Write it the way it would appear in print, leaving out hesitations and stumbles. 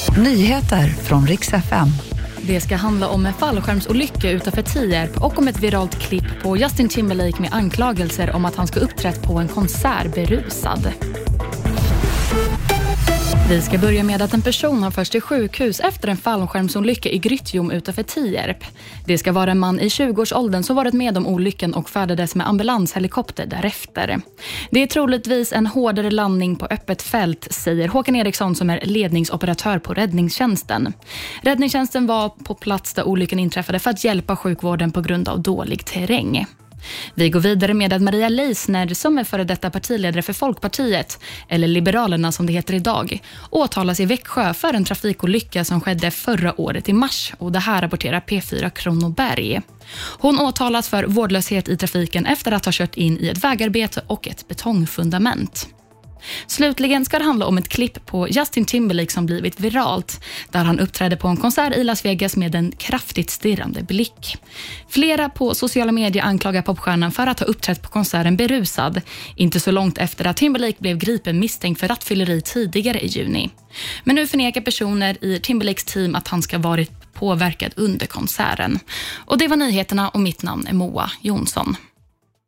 Nyheter från Rix FM. Det ska handla om en fallskärmsolycka utanför Tierp och om ett viralt klipp på Justin Timberlake med anklagelser om att han ska uppträtt på en konsert berusad. Vi ska börja med att en person har förts till sjukhus efter en fallskärmsolycka i Grytjom utanför Tierp. Det ska vara en man i 20-årsåldern som varit med om olyckan och färdades med ambulanshelikopter därefter. Det är troligtvis en hårdare landning på öppet fält, säger Håkan Eriksson som är ledningsoperatör på räddningstjänsten. Räddningstjänsten var på plats där olyckan inträffade för att hjälpa sjukvården på grund av dålig terräng. Vi går vidare med att Maria Leisner, som är före detta partiledare för Folkpartiet, eller Liberalerna som det heter idag, åtalas i Växjö för en trafikolycka som skedde förra året i mars, och det här rapporterar P4 Kronoberg. Hon åtalas för vårdlöshet i trafiken efter att ha kört in i ett vägarbete och ett betongfundament. Slutligen ska det handla om ett klipp på Justin Timberlake som blivit viralt, där han uppträdde på en konsert i Las Vegas med en kraftigt stirrande blick. Flera på sociala medier anklagar popstjärnan för att ha uppträtt på konserten berusad, inte så långt efter att Timberlake blev gripen misstänkt för rattfylleri tidigare i juni. Men nu förnekar personer i Timberlakes team att han ska varit påverkad under konserten. Och det var nyheterna, och mitt namn är Moa Jonsson.